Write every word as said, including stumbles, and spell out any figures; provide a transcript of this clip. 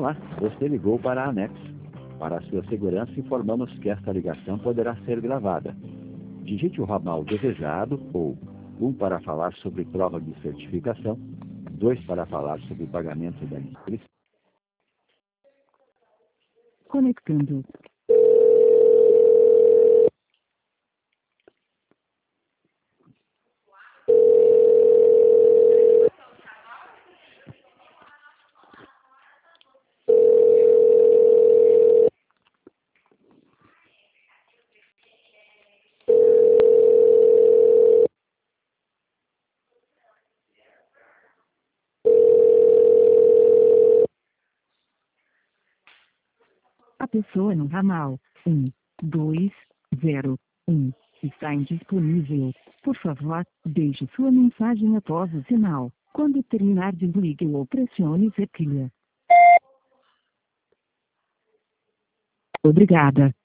Olá, você ligou para a Anex. Para a sua segurança, informamos que esta ligação poderá ser gravada. Digite o ramal desejado ou um para falar sobre prova de certificação, dois para falar sobre pagamento da inscrição. Conectando. A pessoa no ramal um, dois, zero, um está indisponível. Por favor, deixe sua mensagem após o sinal. Quando terminar, desligue ou pressione tecla. Obrigada.